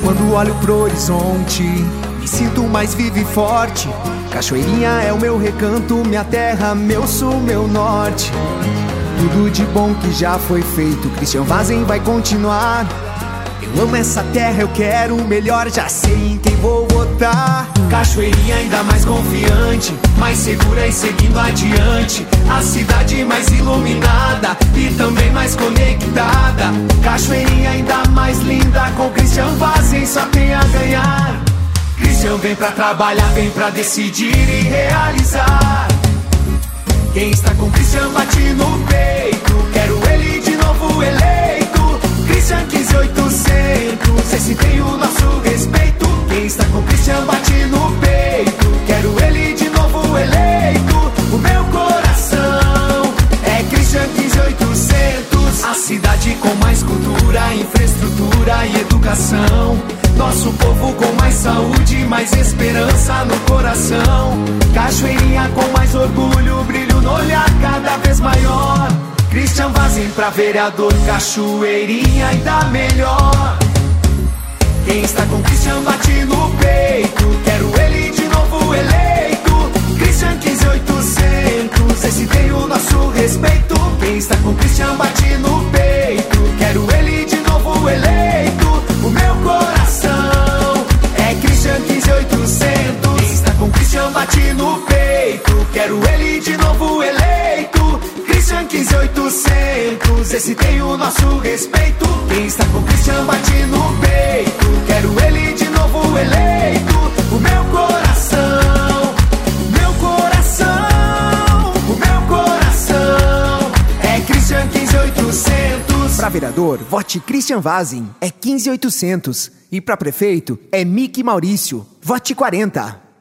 Quando olho pro horizonte, me sinto mais vivo e forte. Cachoeirinha é o meu recanto, minha terra, meu sul, meu norte. Tudo de bom que já foi feito, Christian Vazen vai continuar. Eu amo essa terra, eu quero o melhor, já sei em quem vou votar. Cachoeirinha ainda mais confiante, mais segura e seguindo adiante. A cidade mais iluminada e também mais conectada. Cachoeirinha ainda mais linda, com Christian Vazen só tem a ganhar. Christian vem pra trabalhar, vem pra decidir e realizar. Quem está com Christian bate no peito, quero ele de novo eleito. Christian 15800, esse tem o nosso respeito. Quem está com Christian bate no peito, quero ele de novo eleito. O meu coração é Christian 15800. A cidade com mais cultura, infraestrutura e educação. Nosso povo com mais saúde, mais esperança no coração. Cachoeirinha com mais orgulho, brilho no olhar cada vez maior. Christian Vazen pra vereador, Cachoeirinha ainda melhor. Quem está com Christian bate no peito, quero ele de novo eleito. Christian 15800, esse tem o nosso respeito. Quem está com Christian bate no peito, quero ele de novo eleito. O meu coração é Christian 15800. Quem está com Christian bate no peito, quero ele de novo eleito. Christian 15800, esse tem o nosso respeito. Quem está com Christian bate no peito, quero ele de novo eleito. O meu coração, meu coração, o meu coração é Christian 15800. Pra vereador, vote Christian Vazen, é 15800. E pra prefeito, é Mickey Maurício, vote 40.